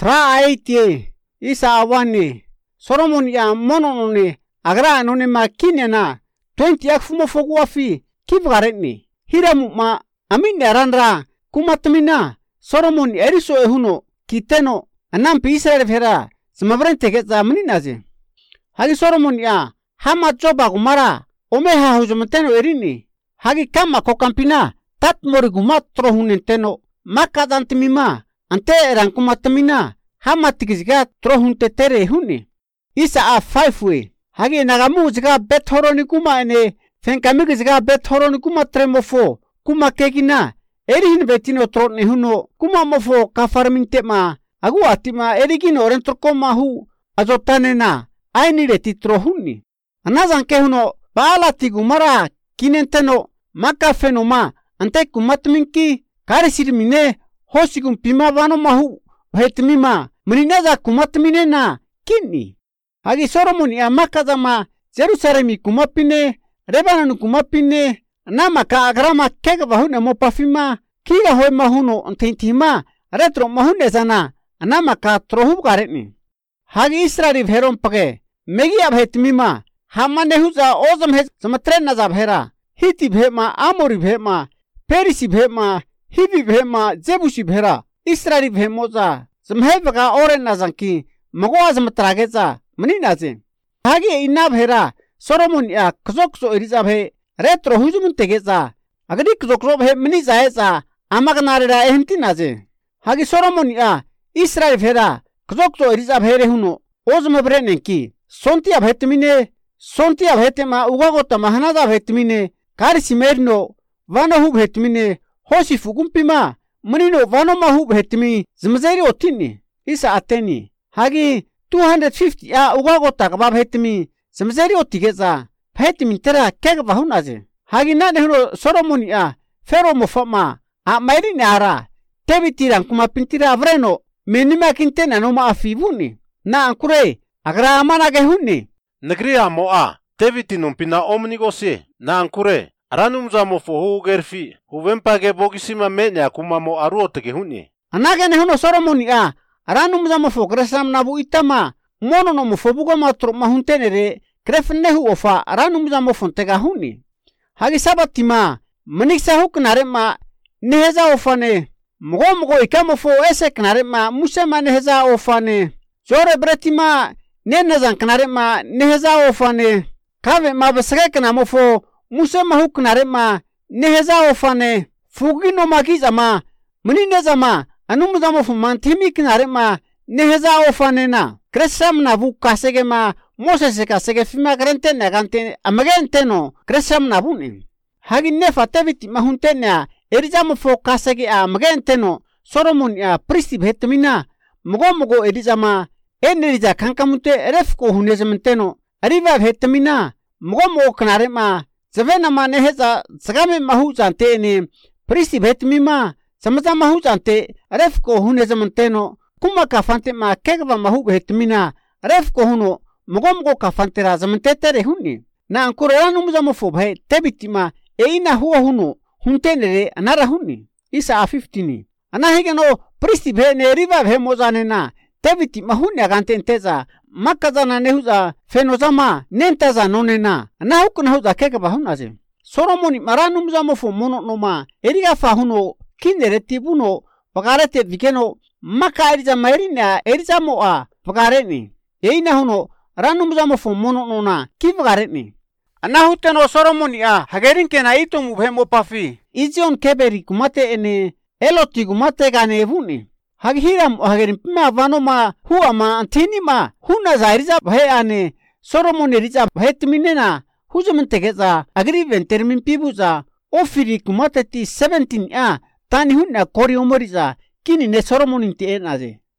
Tra aitie isa awani Solomon ya monononi agra anone ma kinena 20 yak fumo fogu afi kivgaretni hiramu ma amin arandra kumatmina Solomon eriso ehuno kiteno anampi Israel fera smabrente getza meninaze hagi Solomon ya hama joba gumara omeha hujumteno erini hagi kama kokampina tatmori gumatro hunenteno makadantmima ante erankumatmina hama tigizga trohunte tere huni isa a 5 we hagi nagamu zga bethoroni kuma ene fenkamig zga bethoroni kuma tremofo kuma kegina erihin betino trone huno kuma mofo kafarminte ma agu atima erigino rentrokoma hu azotanena aini reti trohuni anazan ke huno balati gumara kinenteno makafenoma ante kumatminki karisirmine hosigum pima vano mahu hetmima mrinaza kumatminena kinni hagi Solomon ya makazama Jerusalemi kumapine rebananu kumapine nama ka agrama kega bahune mopafima kiga hoy mahuno antintima retro mahune zana nama ka trohu garetni hagi Israeli veron page megi abhetmima hamane huza ozam he zamtrena zabhera hiti bhema amori bhema perisi bhema hivi bhema jebusi bhera Israeli bhemoza zamhevaga orena zanki magwa zamtrageza meninaze hagi ina bhera Solomon ya kzokso erizabhe retro hujumun tegeza agadi kzokso bhe meniza eza amagnarera ehntinaze hagi Solomon ya Israel bhera kzokso erizabhe rehuno ozmebrenenki sonti abhetma ugagota mahanaza bhetmine karisimerno vanohu bhetmine hosi fugumpima menino vanomahu bhetmi zmzeri otini isa ateni hagi 250 ya ugagota kababhetmi zmzeri otigeza bhetmi tera kegbahunaze hagi nanehuno Solomon ya fero mofama a mairine ara tebitiran kuma pintira vreno menima kintena no ma afibuni na ankure agra amana gehunni Negria moa tevitinum pina omnigosi na ankure aranumza mo fohu gerfi huvempage bogisima menya kuma mo aruote gehunni anage nehuno Solomon ya aranumza mo fogresam nabu itama mono no mo fobugo matro mahuntenere krefnehu ofa aranumza mo fontega hunni hagi sabatima maniksa huknarema neheza ofane mogo ikamofo eseknarema musema neheza ofane jore bretima nenezan knarema neheza ofane kave ma besge knamofo musema huknarema neheza ofane fugino magizama muninezama anumzamo fumantimi knarema neheza ofane na kresam na vu kasegema moses kasege fima grante negante amagenteno kresam na buni hagi nefa teviti mahuntenya erizamo fo kasege amagenteno Solomon ya pristi bhetmina mogo erizama eneriza kankamute refko hunezmenteno ariva bhetmina mogo knarema zavena maneheza zagame mahu zante ne pristi bhetmima samaza mahu zante refko hunezmenteno kuma kafante ma kegva mahu bhetmina refko huno mogo kafante zamtetere hunni na ankura numzamo fo bhe tebitima eina huwa huno huntenere anara hunni isa 15 anahigeno pristi bhe ne riva bhe mozanena tebiti mahunne agantenteza makazana nehuza fenozama nentaza nonena anahukuna huza kega bahunaze Solomon maranumzamo fo mono noma eriga fahuno kinere tibuno bagarete vigeno maka eriza mairina erizamo a bagareni eina huno ranumzamo fo mono nona kivagareni anahuteno Solomon ya hagerin kena itomu bhe mopafi izion keberi kumate ene eloti kumate gane vuni hagi hiram hagerin pima vanoma huama antinima huna zairiza bhe ane Solomon eriza bhetminena hujumentegeza agri ventermin pibuza ofiri kumate ti 17 a tani hunna kori omoriza kini ne Solomon inte enaze